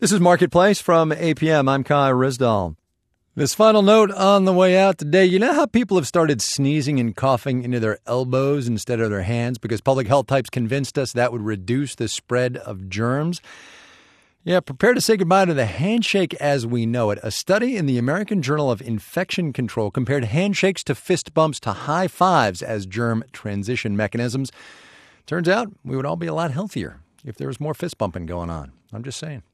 This is Marketplace from APM. I'm Kai Rizdal. This final note on the way out today. You know how people have started sneezing and coughing into their elbows instead of their hands because public health types convinced us that would reduce the spread of germs? Yeah, prepare to say goodbye to the handshake as we know it. A study in the American Journal of Infection Control compared handshakes to fist bumps to high fives as germ transition mechanisms. Turns out we would all be a lot healthier if there was more fist bumping going on. I'm just saying.